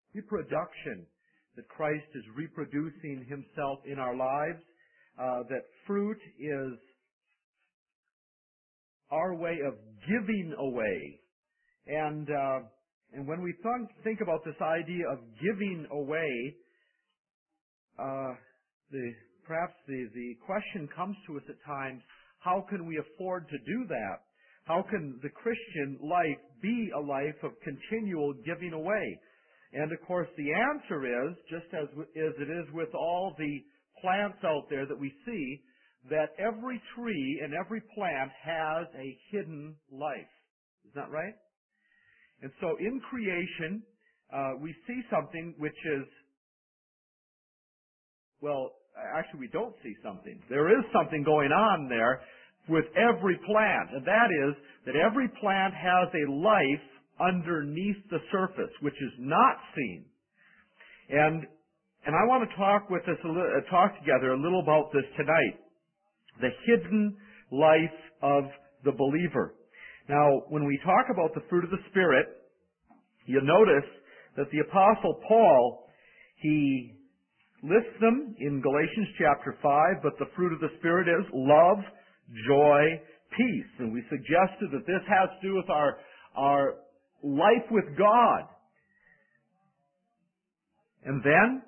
reproduction, that Christ is reproducing Himself in our lives, that fruit is our way of giving away. And when we think about this idea of giving away, perhaps the question comes to us at times, how can we afford to do that? How can the Christian life be a life of continual giving away? And of course the answer is, just as it is with all the plants out there that we see, that every tree and every plant has a hidden life. Is that right? And so in creation, we see something which is, well, actually we don't see something. There is something going on there with every plant, and that is that every plant has a life underneath the surface, which is not seen. And I want to talk together a little about this tonight. The hidden life of the believer. Now, when we talk about the fruit of the Spirit, you'll notice that the Apostle Paul, he lists them in Galatians chapter 5, but the fruit of the Spirit is love, joy, peace. And we suggested that this has to do with our life with God. And then,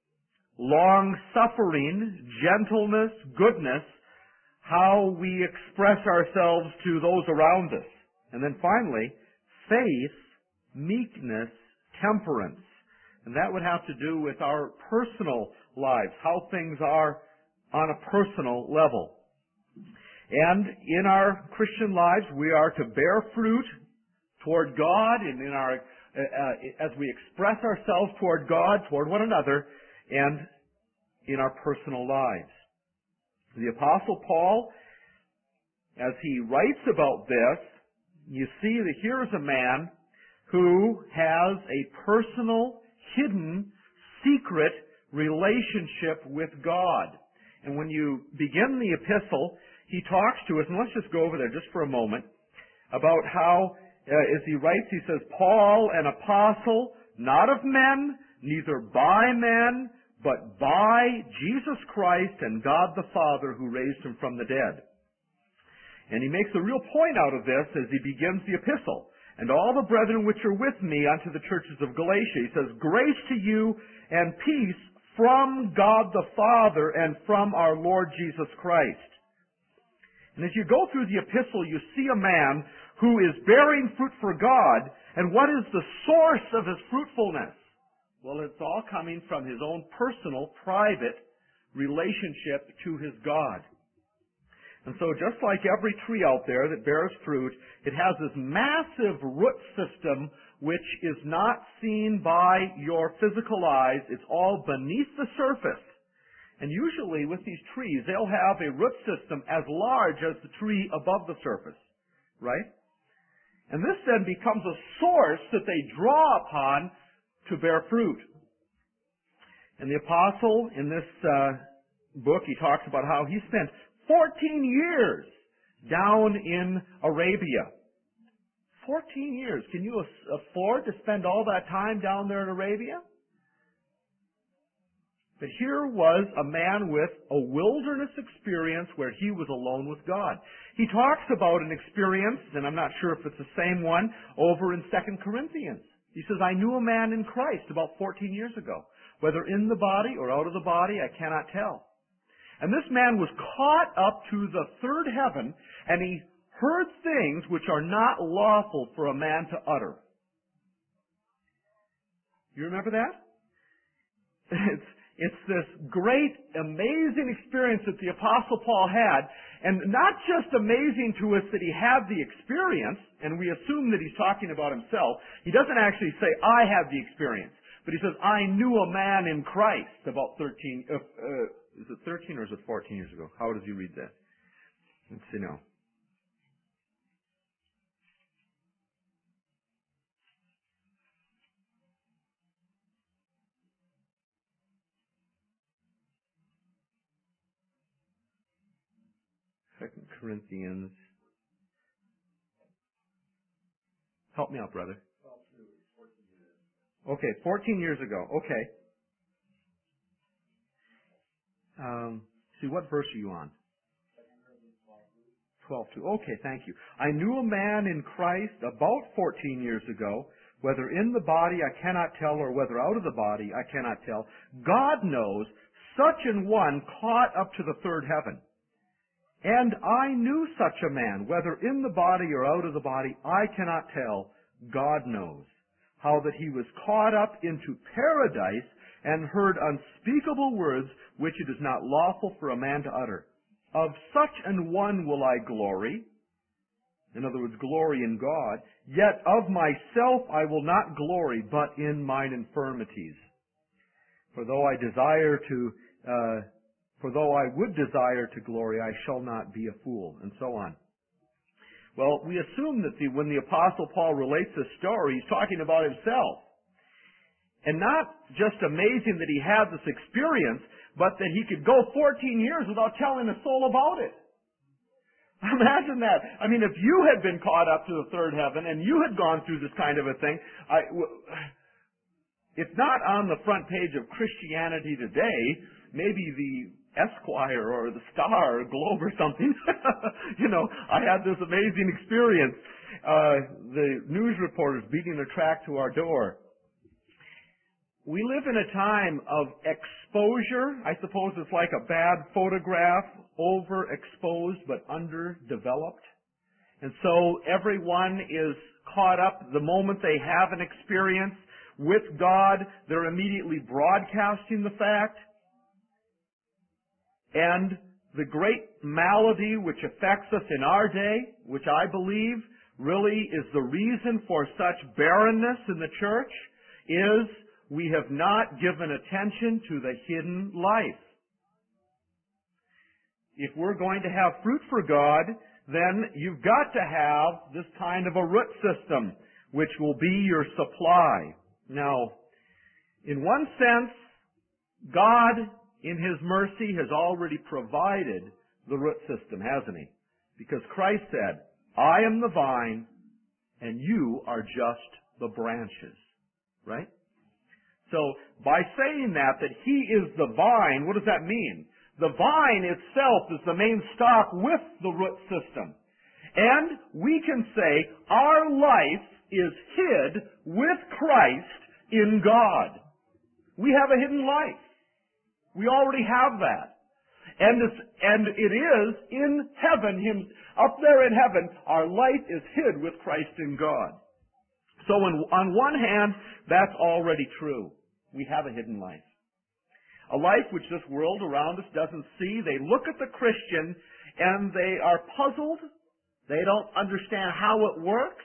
long-suffering, gentleness, goodness, how we express ourselves to those around us. And then finally, faith, meekness, temperance. And that would have to do with our personal lives, how things are on a personal level. And in our Christian lives, we are to bear fruit toward God, and as we express ourselves toward God, toward one another, and in our personal lives. The Apostle Paul, as he writes about this, you see that here is a man who has a personal, hidden, secret relationship with God. And when you begin the epistle, he talks to us, and let's just go over there just for a moment, about how, as he writes, he says, Paul, an apostle, not of men, neither by men, but by Jesus Christ and God the Father who raised Him from the dead. And he makes a real point out of this as he begins the epistle. And all the brethren which are with me unto the churches of Galatia, he says, grace to you and peace from God the Father and from our Lord Jesus Christ. And as you go through the epistle, you see a man who is bearing fruit for God, and what is the source of his fruitfulness? Well, it's all coming from his own personal, private relationship to his God. And so just like every tree out there that bears fruit, it has this massive root system which is not seen by your physical eyes. It's all beneath the surface. And usually with these trees, they'll have a root system as large as the tree above the surface, right? And this then becomes a source that they draw upon to bear fruit. And the apostle in this book, he talks about how he spent 14 years down in Arabia. 14 years. Can you afford to spend all that time down there in Arabia? But here was a man with a wilderness experience where he was alone with God. He talks about an experience, and I'm not sure if it's the same one, over in 2 Corinthians. He says, I knew a man in Christ about 14 years ago. Whether in the body or out of the body, I cannot tell. And this man was caught up to the third heaven, and he heard things which are not lawful for a man to utter. You remember that? It's this great, amazing experience that the Apostle Paul had, and not just amazing to us that he had the experience, and we assume that he's talking about himself. He doesn't actually say, I have the experience, but he says, I knew a man in Christ about 13, is it 13 or is it 14 years ago? How does he read that? Let's see now. Second Corinthians. Help me out, brother. Okay, 14 years ago. Okay. See, what verse are you on? 12:2. Okay, thank you. I knew a man in Christ about 14 years ago, whether in the body I cannot tell, or whether out of the body I cannot tell. God knows, such an one caught up to the third heaven. And I knew such a man, whether in the body or out of the body, I cannot tell. God knows. How that he was caught up into paradise and heard unspeakable words which it is not lawful for a man to utter. Of such an one will I glory. In other words, glory in God. Yet of myself I will not glory, but in mine infirmities. For though I would desire to glory, I shall not be a fool, and so on. Well, we assume that when the Apostle Paul relates this story, he's talking about himself. And not just amazing that he had this experience, but that he could go 14 years without telling a soul about it. Imagine that. I mean, if you had been caught up to the third heaven and you had gone through this kind of a thing, it's not on the front page of Christianity Today. Maybe the Esquire or the Star or Globe or something. I had this amazing experience. The news reporters beating their track to our door. We live in a time of exposure. I suppose it's like a bad photograph, overexposed but underdeveloped. And so everyone is caught up the moment they have an experience with God. They're immediately broadcasting the fact. And the great malady which affects us in our day, which I believe really is the reason for such barrenness in the church, is we have not given attention to the hidden life. If we're going to have fruit for God, then you've got to have this kind of a root system, which will be your supply. Now, in one sense, God, in His mercy, has already provided the root system, hasn't He? Because Christ said, I am the vine, and you are just the branches. Right? So, by saying that He is the vine, what does that mean? The vine itself is the main stock with the root system. And we can say our life is hid with Christ in God. We have a hidden life. We already have that. And it is in heaven, up there in heaven, our life is hid with Christ in God. So on one hand, that's already true. We have a hidden life. A life which this world around us doesn't see. They look at the Christian and they are puzzled. They don't understand how it works.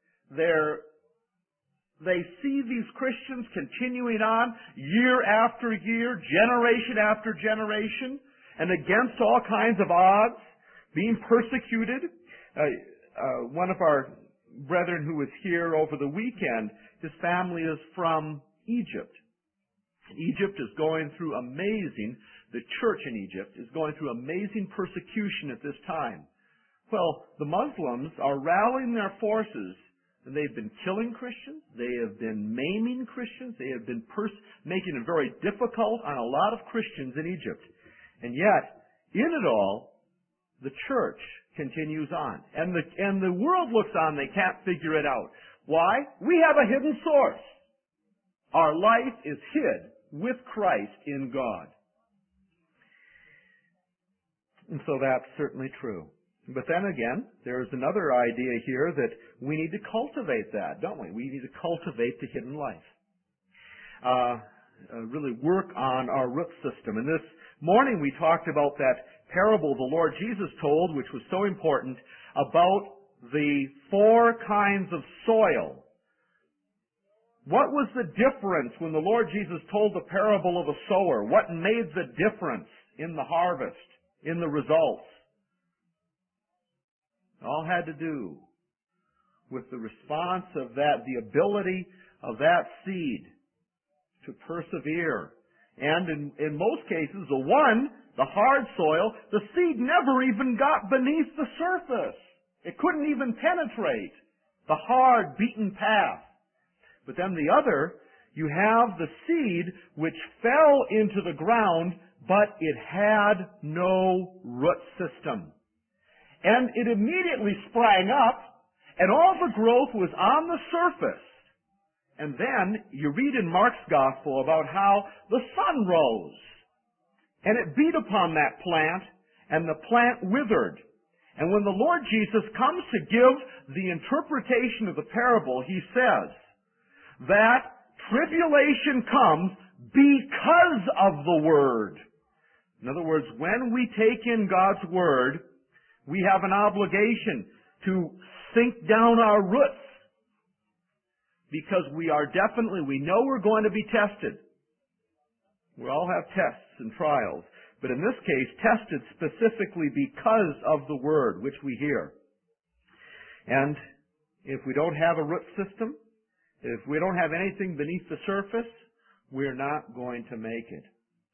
They see these Christians continuing on year after year, generation after generation, and against all kinds of odds, being persecuted. One of our brethren who was here over the weekend, his family is from Egypt. Egypt is going through the church in Egypt is going through amazing persecution at this time. Well, the Muslims are rallying their forces, and they've been killing Christians, they have been maiming Christians, they have been making it very difficult on a lot of Christians in Egypt. And yet, in it all, the church continues on. And the world looks on, they can't figure it out. Why? We have a hidden source. Our life is hid with Christ in God. And so that's certainly true. But then again, there's another idea here that we need to cultivate that, don't we? We need to cultivate the hidden life. Really work on our root system. And this morning we talked about that parable the Lord Jesus told, which was so important, about the 4 kinds of soil. What was the difference when the Lord Jesus told the parable of the sower? What made the difference in the harvest, in the results? It all had to do with the response of that, the ability of that seed to persevere. And in most cases, the hard soil, the seed never even got beneath the surface. It couldn't even penetrate the hard, beaten path. But then the other, You have the seed which fell into the ground, but it had no root system. And it immediately sprang up, and all the growth was on the surface. And then you read in Mark's Gospel about how the sun rose, and it beat upon that plant, and the plant withered. And when the Lord Jesus comes to give the interpretation of the parable, he says that tribulation comes because of the Word. In other words, when we take in God's Word, we have an obligation to sink down our roots, because we know we're going to be tested. We all have tests and trials, but in this case, tested specifically because of the Word which we hear. And if we don't have a root system, if we don't have anything beneath the surface, we're not going to make it.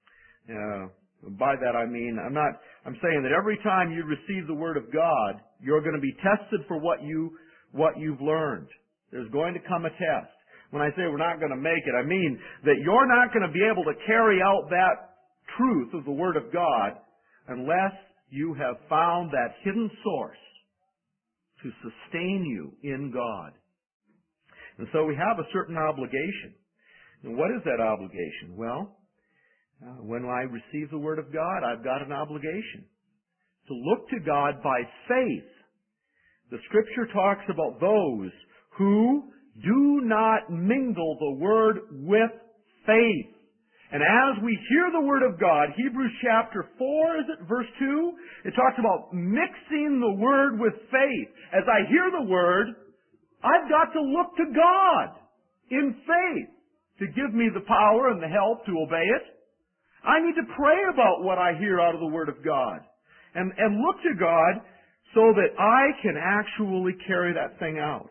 By that I mean, I'm saying that every time you receive the Word of God, you're going to be tested for what you've learned. There's going to come a test. When I say we're not going to make it, I mean that you're not going to be able to carry out that truth of the Word of God unless you have found that hidden source to sustain you in God. And so we have a certain obligation. And what is that obligation? Well, when I receive the Word of God, I've got an obligation to look to God by faith. The Scripture talks about those who do not mingle the Word with faith. And as we hear the Word of God, Hebrews chapter 4, is it verse 2? It talks about mixing the Word with faith. As I hear the Word, I've got to look to God in faith to give me the power and the help to obey it. I need to pray about what I hear out of the Word of God and look to God so that I can actually carry that thing out.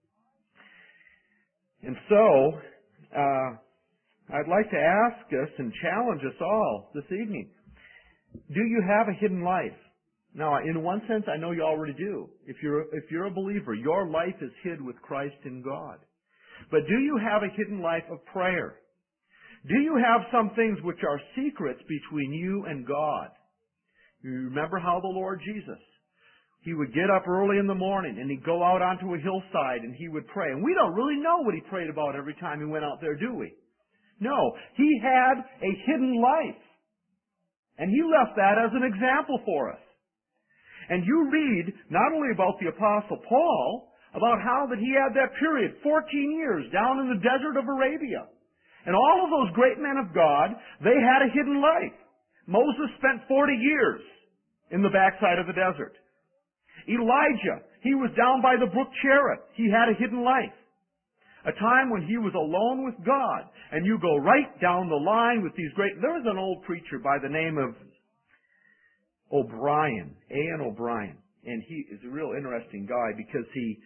And so, I'd like to ask us and challenge us all this evening, do you have a hidden life? Now, in one sense, I know you already do. If you're a believer, your life is hid with Christ in God. But do you have a hidden life of prayer? Do you have some things which are secrets between you and God? You remember how the Lord Jesus, he would get up early in the morning and he'd go out onto a hillside and he would pray. And we don't really know what he prayed about every time he went out there, do we? No. He had a hidden life. And he left that as an example for us. And you read not only about the Apostle Paul, about how that he had that period, 14 years, down in the desert of Arabia. And all of those great men of God, they had a hidden life. Moses spent 40 years in the backside of the desert. Elijah, he was down by the brook Cherith. He had a hidden life. A time when he was alone with God. And you go right down the line with these great... There was an old preacher by the name of O'Brien, A.N. O'Brien. And he is a real interesting guy because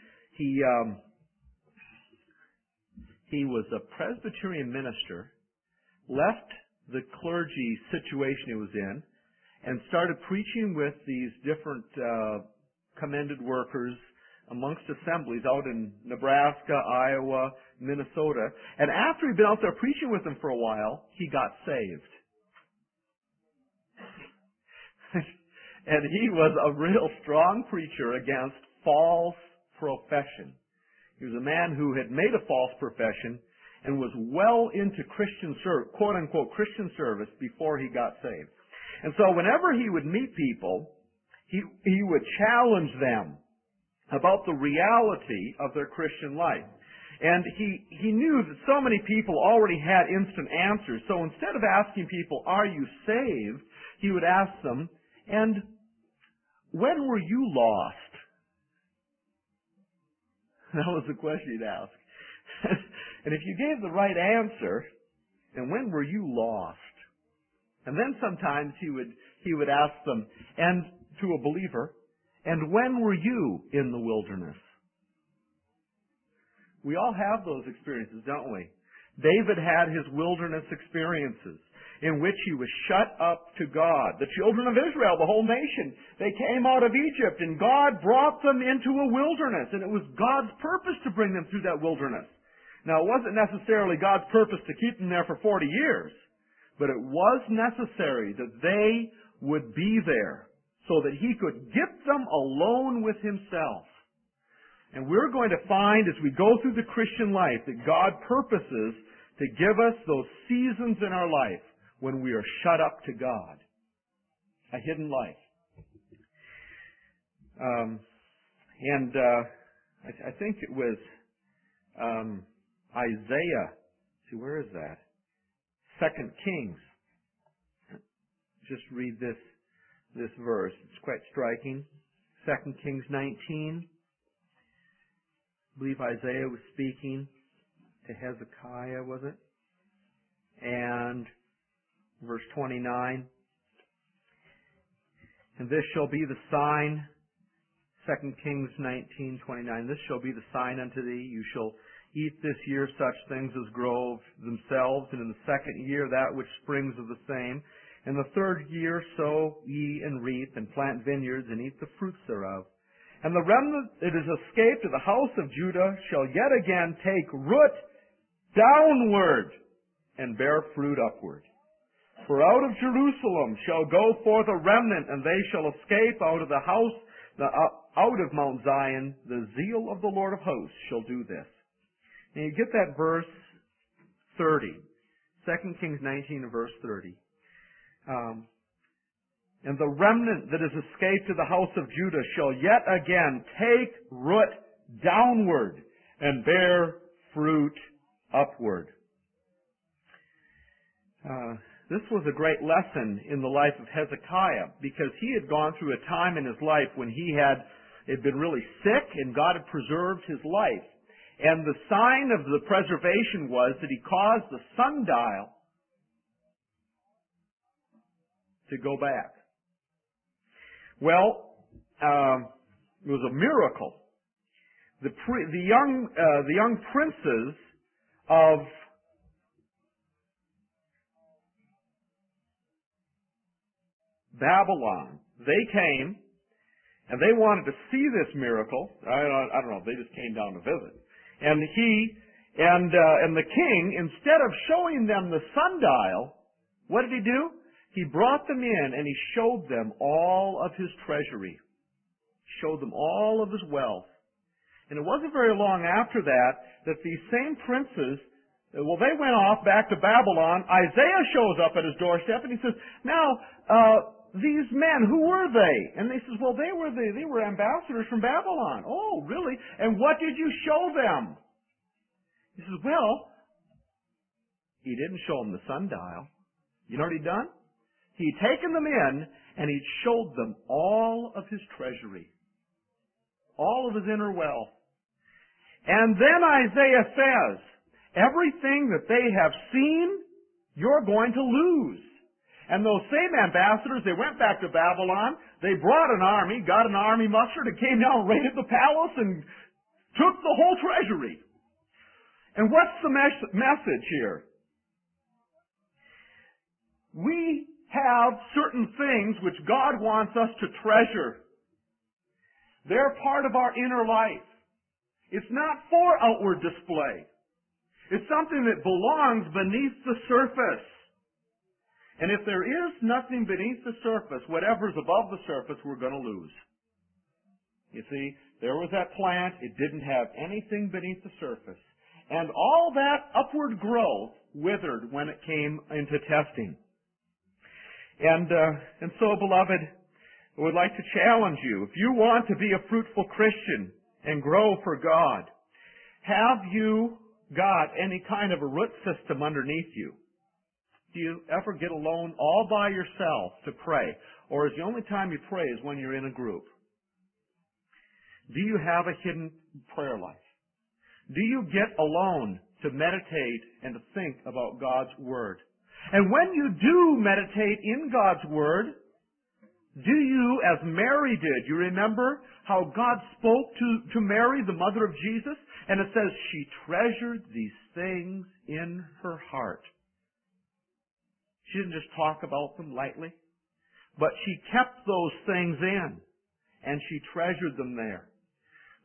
he was a Presbyterian minister, left the clergy situation he was in, and started preaching with these different commended workers amongst assemblies out in Nebraska, Iowa, Minnesota. And after he'd been out there preaching with them for a while, he got saved. And he was a real strong preacher against false profession. He was a man who had made a false profession and was well into Christian service, quote-unquote Christian service, before he got saved. And so whenever he would meet people, he would challenge them about the reality of their Christian life. And he knew that so many people already had instant answers. So instead of asking people, are you saved? He would ask them, and when were you lost? That was the question he'd ask. And if you gave the right answer, and when were you lost? And then sometimes he would ask them, and to a believer, and when were you in the wilderness? We all have those experiences, don't we? David had his wilderness experiences in which he was shut up to God. The children of Israel, the whole nation, they came out of Egypt and God brought them into a wilderness, and it was God's purpose to bring them through that wilderness. Now, it wasn't necessarily God's purpose to keep them there for 40 years, but it was necessary that they would be there so that He could get them alone with Himself. And we're going to find as we go through the Christian life that God purposes to give us those seasons in our life when we are shut up to God. A hidden life. I think it was Isaiah. See, where is that? 2 Kings. Just read this verse. It's quite striking. 2 Kings 19. I believe Isaiah was speaking to Hezekiah, was it? And verse 29. And this shall be the sign, 2 Kings 19:29. This shall be the sign unto thee. You shall eat this year such things as grow themselves, and in the second year that which springs of the same. In the third year sow ye and reap, and plant vineyards, and eat the fruits thereof. And the remnant that is escaped of the house of Judah shall yet again take root downward, and bear fruit upward. For out of Jerusalem shall go forth a remnant, and they shall escape out of the house, out of Mount Zion. The zeal of the Lord of hosts shall do this. And you get that verse 30. 2 Kings 19 and verse 30. And the remnant that is escaped to the house of Judah shall yet again take root downward and bear fruit upward. This was a great lesson in the life of Hezekiah because he had gone through a time in his life when he had been really sick and God had preserved his life. And the sign of the preservation was that he caused the sundial to go back. Well, it was a miracle. The young princes of Babylon, they came and they wanted to see this miracle. I don't know, they just came down to visit. And the king, instead of showing them the sundial, what did he do? He brought them in and he showed them all of his treasury. Showed them all of his wealth. And it wasn't very long after that these same princes, well, they went off back to Babylon. Isaiah shows up at his doorstep and he says, now, these men, who were they? And they says, well, they were ambassadors from Babylon. Oh, really? And what did you show them? He says, well, he didn't show them the sundial. You know what he'd done? He'd taken them in and he'd showed them all of his treasury. All of his inner wealth. And then Isaiah says, everything that they have seen, you're going to lose. And those same ambassadors, they went back to Babylon, they brought an army, got an army mustered, and came down and raided the palace and took the whole treasury. And what's the message here? We have certain things which God wants us to treasure. They're part of our inner life. It's not for outward display. It's something that belongs beneath the surface. And if there is nothing beneath the surface, whatever's above the surface, we're going to lose. You see, there was that plant. It didn't have anything beneath the surface. And all that upward growth withered when it came into testing. And so, beloved, I would like to challenge you. If you want to be a fruitful Christian and grow for God, have you got any kind of a root system underneath you? Do you ever get alone all by yourself to pray? Or is the only time you pray is when you're in a group? Do you have a hidden prayer life? Do you get alone to meditate and to think about God's Word? And when you do meditate in God's Word, do you, as Mary did, you remember how God spoke to Mary, the mother of Jesus? And it says she treasured these things in her heart. She didn't just talk about them lightly, but she kept those things in, and she treasured them there.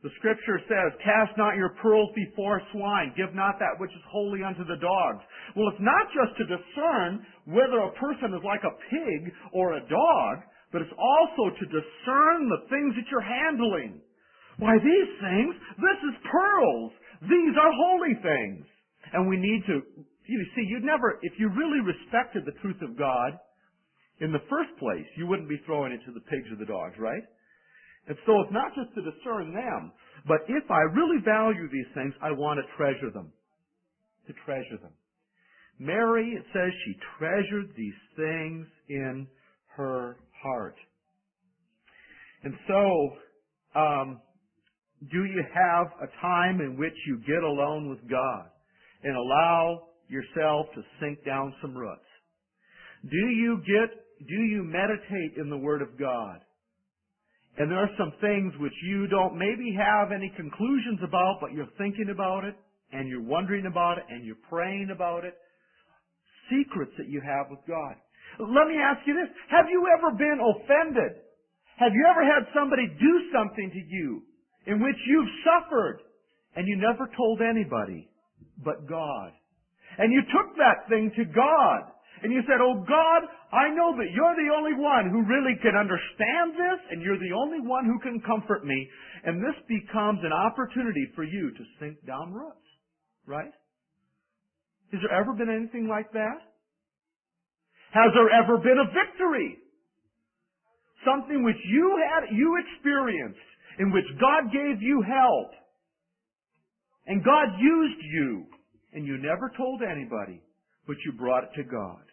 The Scripture says, cast not your pearls before swine, give not that which is holy unto the dogs. Well, it's not just to discern whether a person is like a pig or a dog, but it's also to discern the things that you're handling. Why, these things, this is pearls. These are holy things. And we need to, you see, if you really respected the truth of God, in the first place, you wouldn't be throwing it to the pigs or the dogs, right? And so it's not just to discern them, but if I really value these things, I want to treasure them. To treasure them. Mary, it says, she treasured these things in her heart. And so, do you have a time in which you get alone with God and allow yourself to sink down some roots? Do you meditate in the Word of God? And there are some things which you don't maybe have any conclusions about, but you're thinking about it, and you're wondering about it, and you're praying about it. Secrets that you have with God. Let me ask you this. Have you ever been offended? Have you ever had somebody do something to you in which you've suffered, and you never told anybody but God? And you took that thing to God. And you said, oh God, I know that you're the only one who really can understand this, and you're the only one who can comfort me. And this becomes an opportunity for you to sink down roots. Right? Has there ever been anything like that? Has there ever been a victory? Something which you experienced, in which God gave you help, and God used you, and you never told anybody, but you brought it to God.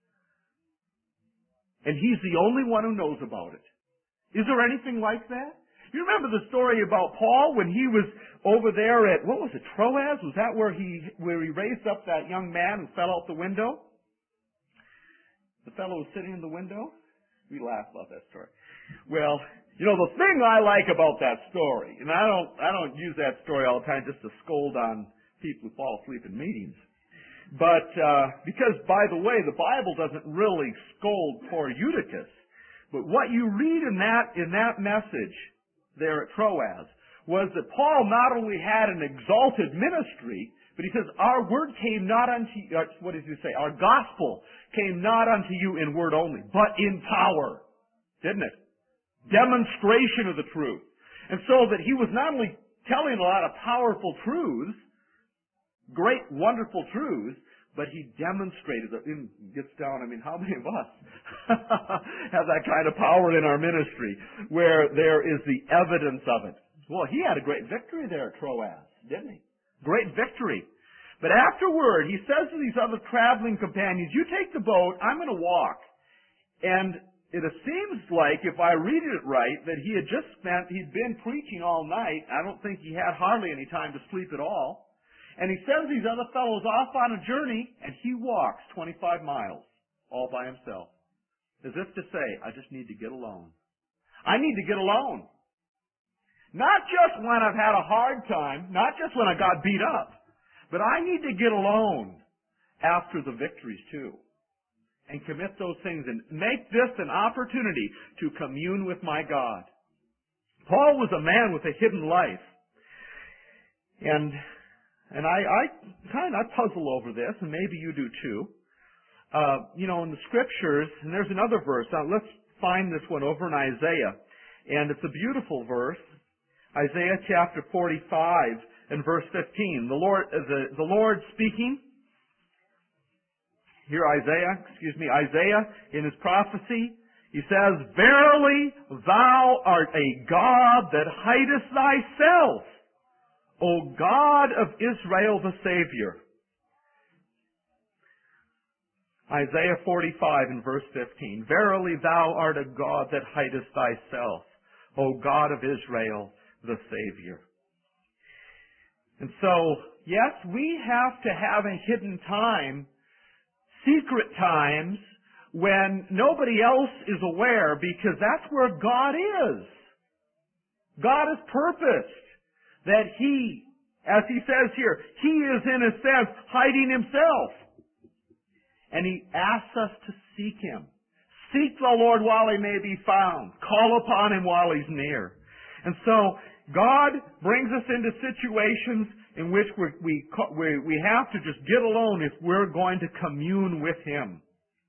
And He's the only one who knows about it. Is there anything like that? You remember the story about Paul when he was over there at, what was it, Troas? Was that where he raised up that young man who fell out the window? The fellow was sitting in the window? We laugh about that story. Well, you know, the thing I like about that story, and I don't use that story all the time just to scold on people who fall asleep in meetings. But, because, by the way, the Bible doesn't really scold poor Eutychus. But what you read in that message there at Troas was that Paul not only had an exalted ministry, but he says, our word came not unto you, what does he say? Our gospel came not unto you in word only, but in power. Didn't it? Demonstration of the truth. And so that he was not only telling a lot of powerful truths, great, wonderful truths, but he demonstrated it. It gets down, I mean, how many of us have that kind of power in our ministry where there is the evidence of it? Well, he had a great victory there at Troas, didn't he? Great victory. But afterward, he says to these other traveling companions, you take the boat, I'm going to walk. And it seems like, if I read it right, that he'd been preaching all night. I don't think he had hardly any time to sleep at all. And he sends these other fellows off on a journey, and he walks 25 miles all by himself. As if to say, I just need to get alone. I need to get alone. Not just when I've had a hard time, not just when I got beat up, but I need to get alone after the victories too. And commit those things and make this an opportunity to commune with my God. Paul was a man with a hidden life. And I puzzle over this, and maybe you do too. In the Scriptures, and there's another verse. Now let's find this one over in Isaiah. And it's a beautiful verse. Isaiah chapter 45 and verse 15. The Lord speaking. Here Isaiah in his prophecy, he says, verily thou art a God that hidest thyself, O God of Israel the Savior. Isaiah 45 and verse 15. Verily thou art a God that hidest thyself, O God of Israel the Savior. And so, yes, we have to have a hidden time, secret times, when nobody else is aware, because that's where God is. God has purposed that He, as He says here, He is in a sense hiding Himself. And He asks us to seek Him. Seek the Lord while He may be found. Call upon Him while He's near. And so, God brings us into situations in which we have to just get alone if we're going to commune with Him.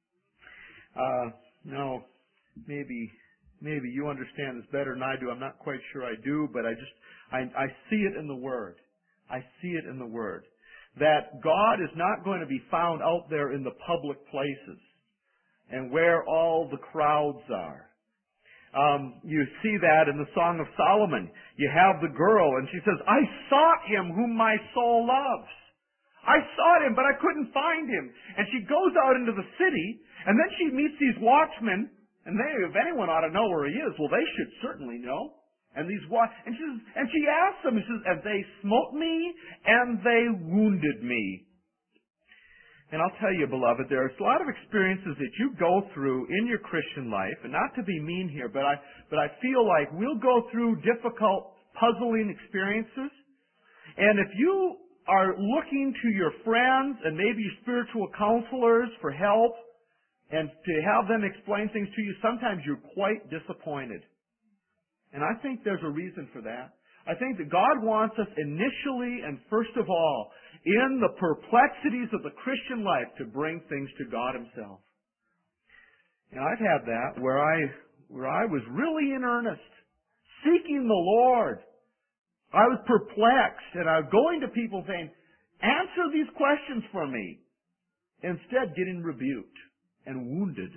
No, maybe you understand this better than I do. I'm not quite sure I do, but I see it in the Word. I see it in the Word. That God is not going to be found out there in the public places and where all the crowds are. You see that in the Song of Solomon. You have the girl, and she says, I sought Him whom my soul loves. I sought Him, but I couldn't find Him. And she goes out into the city, and then she meets these watchmen, and they, if anyone ought to know where He is, well, they should certainly know. And she asks them, she says, and they smote me, and they wounded me. And I'll tell you, beloved, there's a lot of experiences that you go through in your Christian life, and not to be mean here, but I feel like we'll go through difficult, puzzling experiences. And if you are looking to your friends and maybe spiritual counselors for help and to have them explain things to you, sometimes you're quite disappointed. And I think there's a reason for that. I think that God wants us initially and first of all, in the perplexities of the Christian life, to bring things to God Himself. And I've had that where I was really in earnest, seeking the Lord. I was perplexed, and I was going to people saying, answer these questions for me. Instead, getting rebuked and wounded.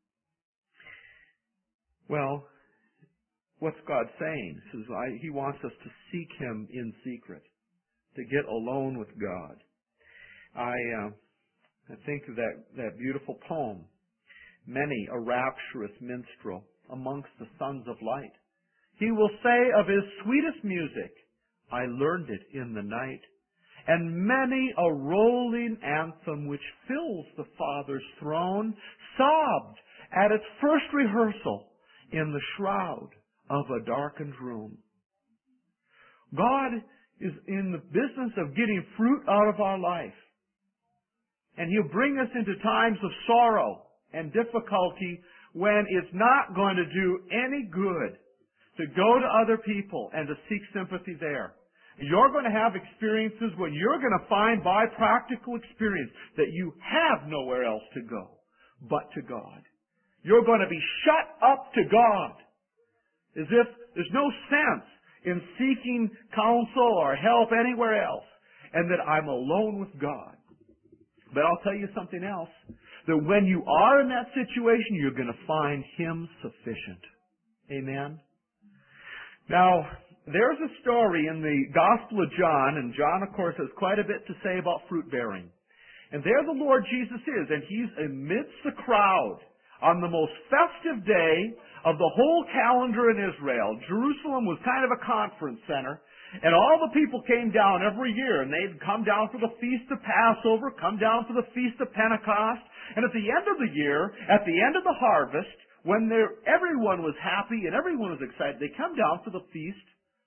Well, what's God saying? He says He wants us to seek Him in secret, to get alone with God. I think of that beautiful poem, many a rapturous minstrel amongst the sons of light. He will say of his sweetest music, I learned it in the night. And many a rolling anthem which fills the Father's throne sobbed at its first rehearsal in the shroud of a darkened room. God is in the business of getting fruit out of our life. And He'll bring us into times of sorrow and difficulty when it's not going to do any good to go to other people and to seek sympathy there. You're going to have experiences when you're going to find by practical experience that you have nowhere else to go but to God. You're going to be shut up to God, as if there's no sense in seeking counsel or help anywhere else, and that I'm alone with God. But I'll tell you something else, that when you are in that situation, you're going to find Him sufficient. Amen? Now, there's a story in the Gospel of John, and John, of course, has quite a bit to say about fruit bearing. And there the Lord Jesus is, and He's amidst the crowd on the most festive day of the whole calendar in Israel. Jerusalem was kind of a conference center, and all the people came down every year, and they'd come down for the Feast of Passover, come down for the Feast of Pentecost, and at the end of the year, at the end of the harvest, when everyone was happy and everyone was excited, they come down for the Feast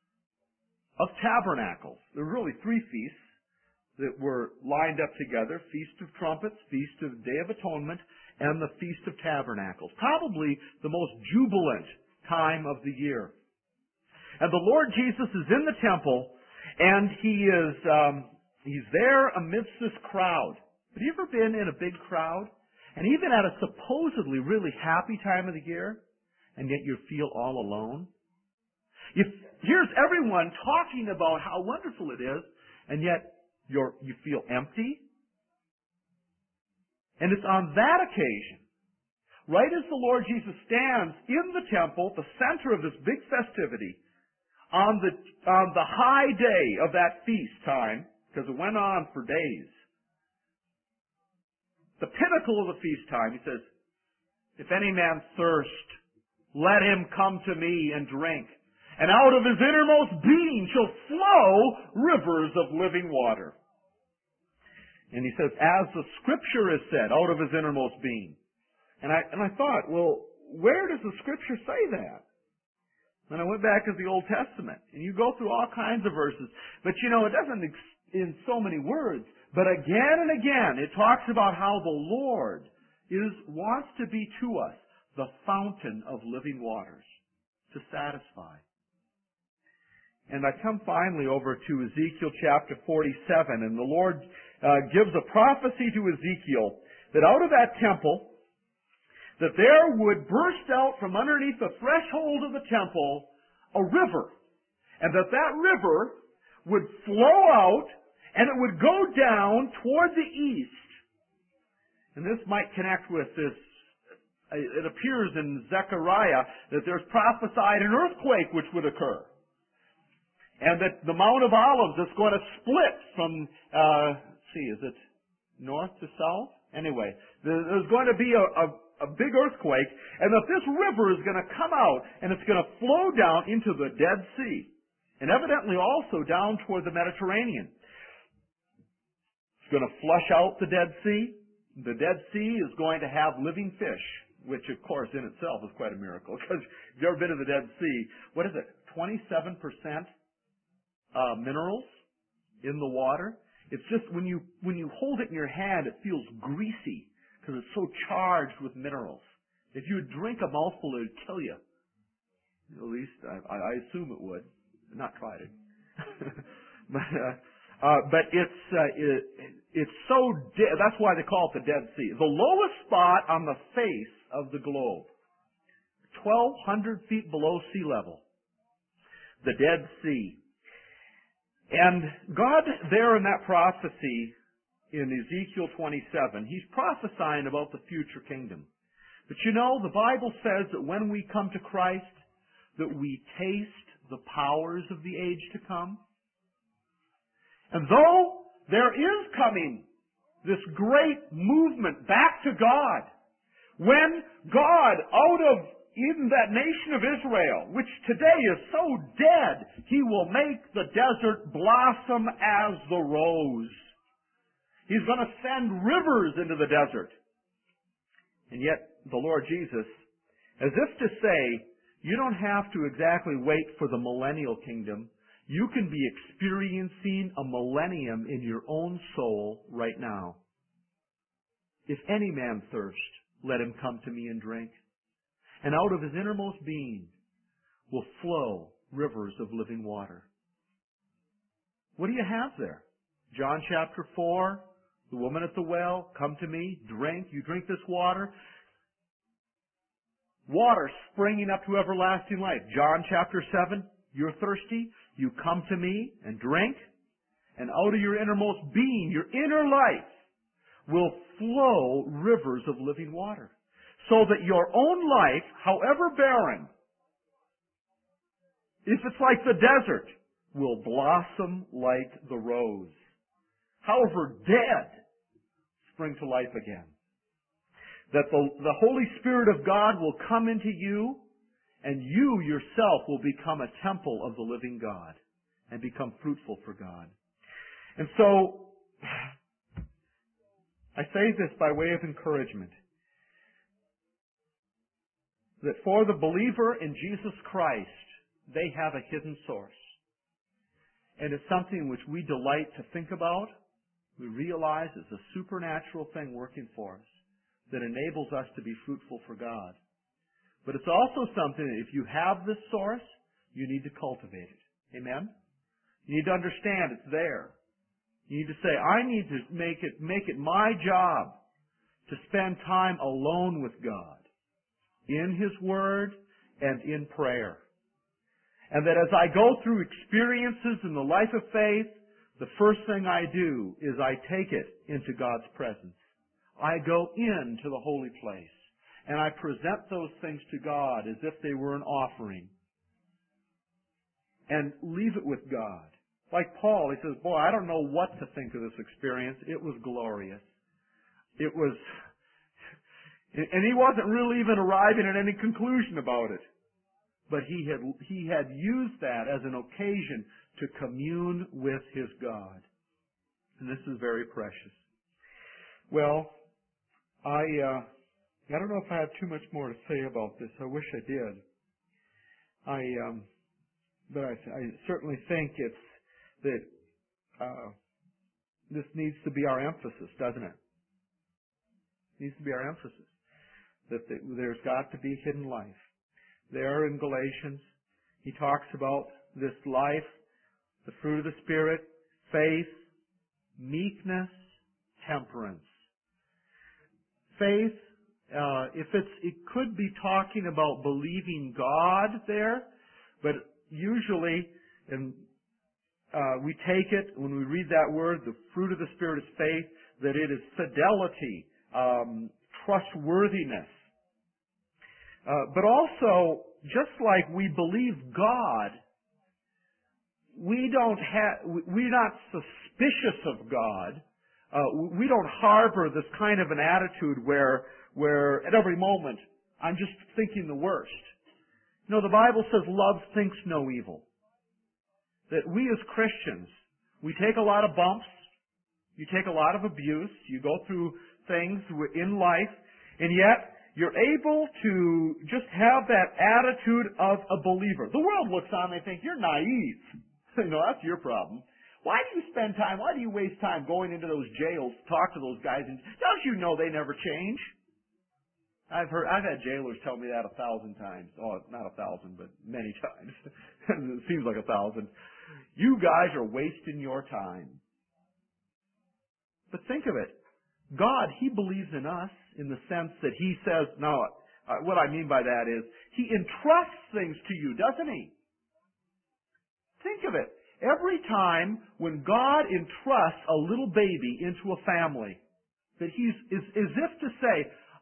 of Tabernacles. There were really three feasts that were lined up together: Feast of Trumpets, Feast of Day of Atonement, and the Feast of Tabernacles. Probably the most jubilant time of the year. And the Lord Jesus is in the temple, and He's there amidst this crowd. Have you ever been in a big crowd, and even at a supposedly really happy time of the year, and yet you feel all alone? Here's everyone talking about how wonderful it is, and yet you feel empty. And it's on that occasion, right as the Lord Jesus stands in the temple, the center of this big festivity, on the high day of that feast time, because it went on for days, the pinnacle of the feast time, He says, if any man thirst, let him come to me and drink. And out of his innermost being shall flow rivers of living water. And He says, as the Scripture is said, out of his innermost being. And I thought, well, where does the Scripture say that? And I went back to the Old Testament. And you go through all kinds of verses. But it doesn't in so many words. But again and again, it talks about how the Lord wants to be to us the fountain of living waters to satisfy. And I come finally over to Ezekiel chapter 47, and the Lord gives a prophecy to Ezekiel that out of that temple, that there would burst out from underneath the threshold of the temple a river, and that river would flow out, and it would go down toward the east. And this might connect with this. It appears in Zechariah that there's prophesied an earthquake which would occur. And that the Mount of Olives is going to split from, is it north to south? Anyway, there's going to be a big earthquake, and that this river is going to come out, and it's going to flow down into the Dead Sea. And evidently also down toward the Mediterranean. It's going to flush out the Dead Sea. The Dead Sea is going to have living fish, which of course in itself is quite a miracle, because if you've ever been to the Dead Sea, what is it, 27% minerals in the water? It's just when you hold it in your hand, it feels greasy, because it's so charged with minerals. If you would drink a mouthful, it would kill you. At least I assume it would. I've not tried it. But it's so dead. That's why they call it the Dead Sea. The lowest spot on the face of the globe, 1,200 feet below sea level, the Dead Sea. And God there in that prophecy in Ezekiel 27, He's prophesying about the future kingdom. But you know, the Bible says that when we come to Christ, that we taste the powers of the age to come. And though there is coming this great movement back to God, when God, out of even that nation of Israel, which today is so dead, He will make the desert blossom as the rose. He's going to send rivers into the desert. And yet, the Lord Jesus, as if to say, you don't have to exactly wait for the millennial kingdom. You can be experiencing a millennium in your own soul right now. If any man thirst, let him come to me and drink. And out of his innermost being will flow rivers of living water. What do you have there? John chapter 4, the woman at the well, come to me, drink. You drink this water. Water springing up to everlasting life. John chapter 7, you're thirsty. You come to me and drink. And out of your innermost being, your inner life, will flow rivers of living water. So that your own life, however barren, if it's like the desert, will blossom like the rose. However dead, spring to life again. That the Holy Spirit of God will come into you, and you yourself will become a temple of the living God and become fruitful for God. And so, I say this by way of encouragement, that for the believer in Jesus Christ, they have a hidden source. And it's something which we delight to think about. We realize it's a supernatural thing working for us that enables us to be fruitful for God. But it's also something that if you have this source, you need to cultivate it. Amen? You need to understand it's there. You need to say, I need to make it my job to spend time alone with God, in His Word and in prayer. And that as I go through experiences in the life of faith, the first thing I do is I take it into God's presence. I go into the holy place and I present those things to God as if they were an offering and leave it with God. Like Paul, he says, boy, I don't know what to think of this experience. It was glorious. It was, and he wasn't really even arriving at any conclusion about it. But he had used that as an occasion to commune with his God. And this is very precious. Well, I don't know if I have too much more to say about this. I wish I did. But I certainly think this needs to be our emphasis, doesn't it? It needs to be our emphasis. That there's got to be hidden life. There in Galatians, he talks about this life The fruit of the Spirit, faith, meekness, temperance. Faith, it could be talking about believing God there, but usually, and we take it when we read that word, the fruit of the Spirit is faith, that it is fidelity, trustworthiness. But also, just like we believe God, we're not suspicious of God. We don't harbor this kind of an attitude where at every moment I'm just thinking the worst. No, the Bible says love thinks no evil. That we as Christians, we take a lot of bumps, you take a lot of abuse, you go through things in life, and yet you're able to just have that attitude of a believer. The world looks on and they think, you're naive. That's your problem. Why do you spend time, why do you waste time going into those jails to talk to those guys? And don't you know they never change? I've had jailers tell me that 1,000 times. Oh, not 1,000, but many times. It seems like 1,000. You guys are wasting your time. But think of it. God, He believes in us in the sense that He says, what I mean by that is, He entrusts things to you, doesn't He? Think of it. Every time when God entrusts a little baby into a family, that He's as if to say,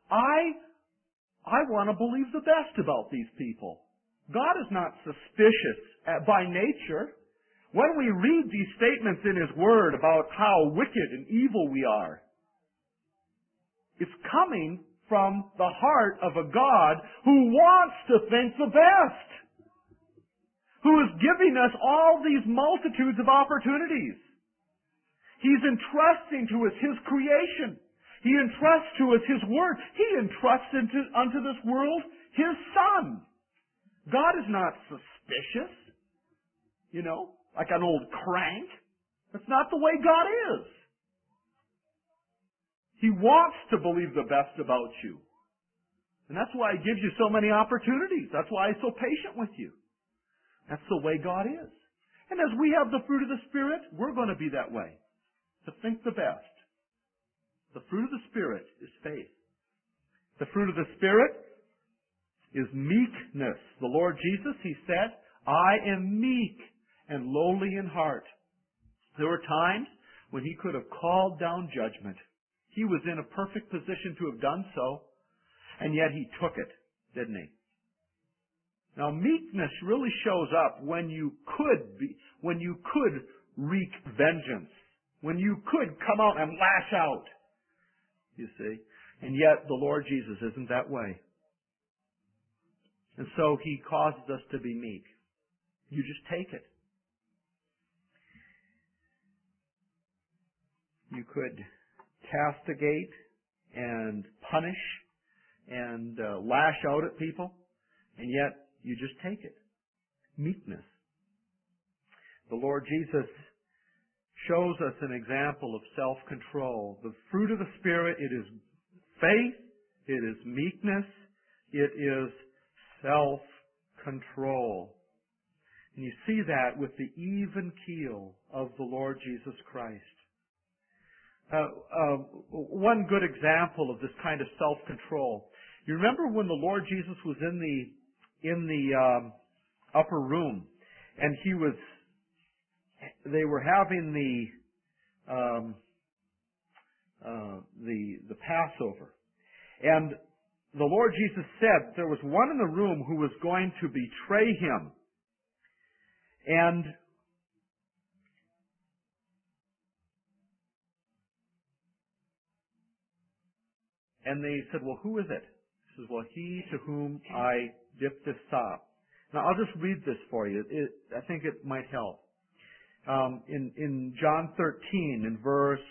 I want to believe the best about these people. God is not suspicious by nature. When we read these statements in His Word about how wicked and evil we are, it's coming from the heart of a God who wants to think the best, who is giving us all these multitudes of opportunities. He's entrusting to us His creation. He entrusts to us His Word. He entrusts unto this world His Son. God is not suspicious, like an old crank. That's not the way God is. He wants to believe the best about you. And that's why He gives you so many opportunities. That's why He's so patient with you. That's the way God is. And as we have the fruit of the Spirit, we're going to be that way. To think the best. The fruit of the Spirit is faith. The fruit of the Spirit is meekness. The Lord Jesus, He said, I am meek and lowly in heart. There were times when He could have called down judgment. He was in a perfect position to have done so, and yet He took it, didn't He? Now, meekness really shows up when you could wreak vengeance, when you could come out and lash out, you see. And yet, the Lord Jesus isn't that way. And so He causes us to be meek. You just take it. You could castigate and punish and lash out at people, and yet you just take it. Meekness. The Lord Jesus shows us an example of self-control. The fruit of the Spirit, it is faith, it is meekness, it is self-control. And you see that with the even keel of the Lord Jesus Christ. One good example of this kind of self-control. You remember when the Lord Jesus was in the upper room, and they were having the Passover, and the Lord Jesus said there was one in the room who was going to betray Him, and they said, well, who is it? He says, well, he to whom I dip this sop. Now, I'll just read this for you. I think it might help. In John 13, in verse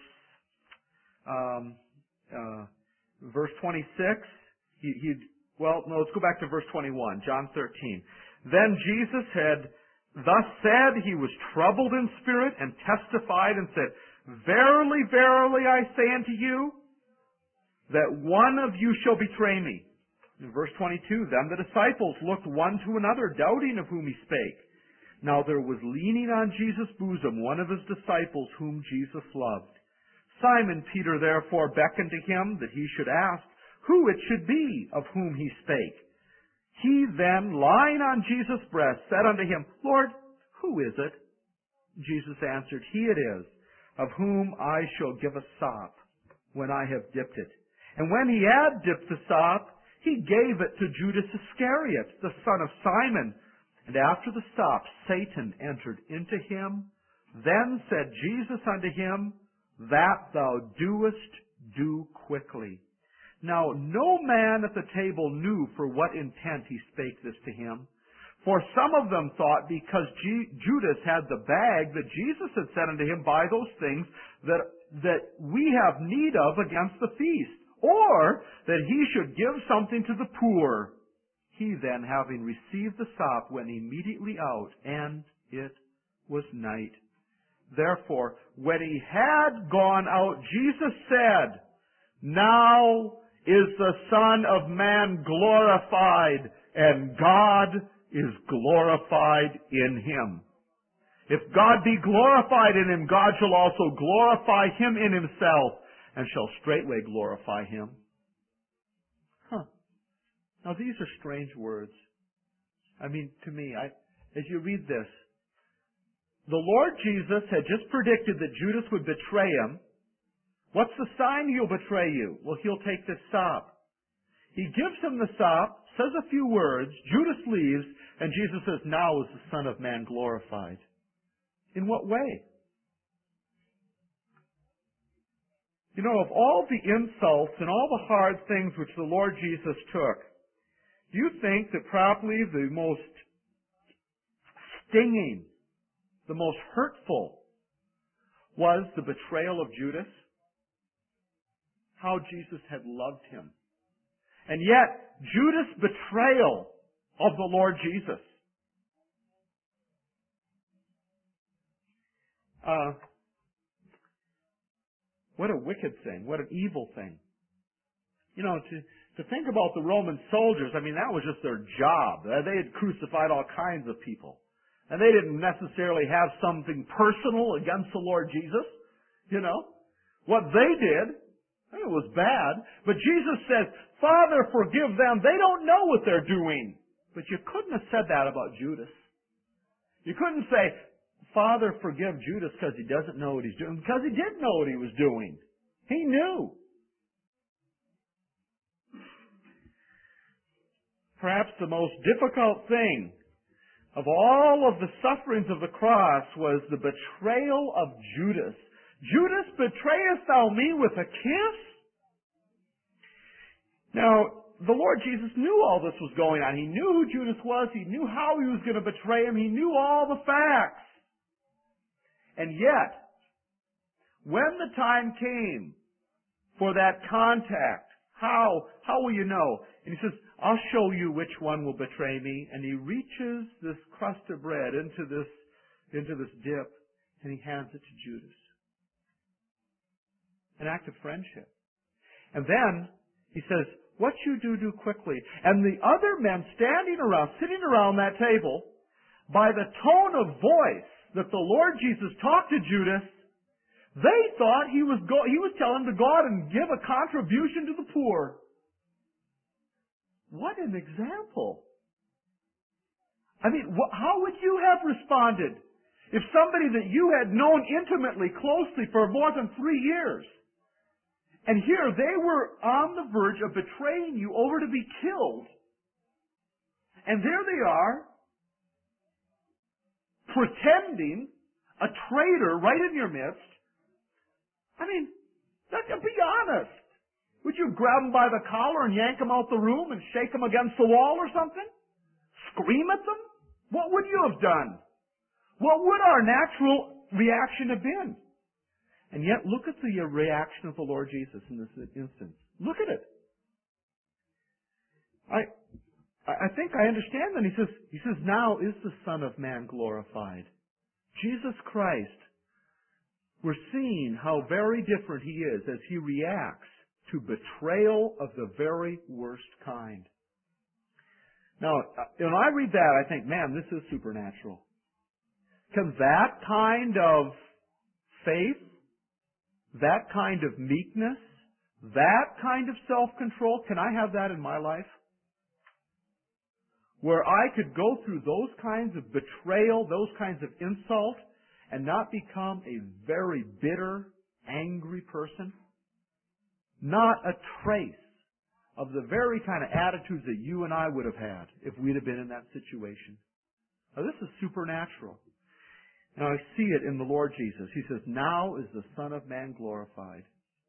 26, let's go back to verse 21, John 13. Then Jesus had thus said, He was troubled in spirit and testified and said, Verily, verily, I say unto you, that one of you shall betray me. In verse 22, then the disciples looked one to another, doubting of whom He spake. Now there was leaning on Jesus' bosom one of his disciples whom Jesus loved. Simon Peter therefore beckoned to him that he should ask who it should be of whom he spake. He then, lying on Jesus' breast, said unto him, Lord, who is it? Jesus answered, He it is, of whom I shall give a sop when I have dipped it. And when he had dipped the sop, he gave it to Judas Iscariot, the son of Simon. And after the sop, Satan entered into him. Then said Jesus unto him, That thou doest, do quickly. Now no man at the table knew for what intent he spake this to him. For some of them thought because Judas had the bag that Jesus had said unto him, Buy those things that we have need of against the feast, or that he should give something to the poor. He then, having received the sop, went immediately out, and it was night. Therefore, when he had gone out, Jesus said, Now is the Son of Man glorified, and God is glorified in him. If God be glorified in him, God shall also glorify him in himself, and shall straightway glorify him. Now these are strange words. I mean, to me, as you read this, the Lord Jesus had just predicted that Judas would betray him. What's the sign he'll betray you? Well, he'll take this sop. He gives him the sop, says a few words, Judas leaves, and Jesus says, Now is the Son of Man glorified. In what way? You know, of all the insults and all the hard things which the Lord Jesus took, do you think that probably the most stinging, the most hurtful, was the betrayal of Judas? How Jesus had loved him. And yet, Judas' betrayal of the Lord Jesus. What a wicked thing. What an evil thing. You know, to think about the Roman soldiers, I mean, that was just their job. They had crucified all kinds of people. And they didn't necessarily have something personal against the Lord Jesus. You know, what they did, it was bad. But Jesus says, Father, forgive them. They don't know what they're doing. But you couldn't have said that about Judas. You couldn't say, Father, forgive Judas because he doesn't know what he's doing. Because he did know what he was doing. He knew. Perhaps the most difficult thing of all of the sufferings of the cross was the betrayal of Judas. Judas, betrayest thou me with a kiss? Now, the Lord Jesus knew all this was going on. He knew who Judas was. He knew how he was going to betray him. He knew all the facts. And yet, when the time came for that contact, how will you know? And he says, I'll show you which one will betray me. And he reaches this crust of bread into this dip, and he hands it to Judas. An act of friendship. And then he says, what you do quickly. And the other men sitting around that table, by the tone of voice that the Lord Jesus talked to Judas, they thought he was telling him to go out and give a contribution to the poor. What an example. I mean, how would you have responded if somebody that you had known intimately, closely for more than 3 years, and here they were on the verge of betraying you over to be killed, and there they are, pretending a traitor right in your midst? I mean, be honest. Would you grab them by the collar and yank them out the room and shake them against the wall or something? Scream at them? What would you have done? What would our natural reaction have been? And yet, look at the reaction of the Lord Jesus in this instance. Look at it. I think I understand that. He says, now is the Son of Man glorified. Jesus Christ. We're seeing how very different he is as he reacts to betrayal of the very worst kind. Now, when I read that, I think, man, this is supernatural. Can that kind of faith, that kind of meekness, that kind of self-control, can I have that in my life? Where I could go through those kinds of betrayal, those kinds of insult, and not become a very bitter, angry person? Not a trace of the very kind of attitudes that you and I would have had if we'd have been in that situation. Now, this is supernatural. Now, I see it in the Lord Jesus. He says, now is the Son of Man glorified.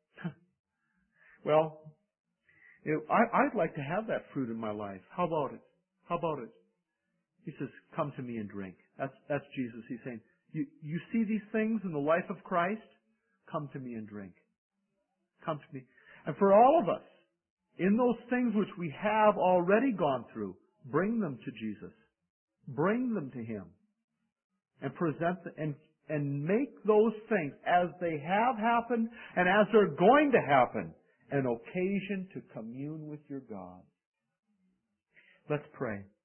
Well, I'd like to have that fruit in my life. How about it? How about it? He says, come to me and drink. That's Jesus. He's saying, you see these things in the life of Christ? Come to me and drink. Come to me. And for all of us, in those things which we have already gone through, bring them to Jesus. Bring them to Him. And present them, and make those things as they have happened and as they're going to happen an occasion to commune with your God. Let's pray.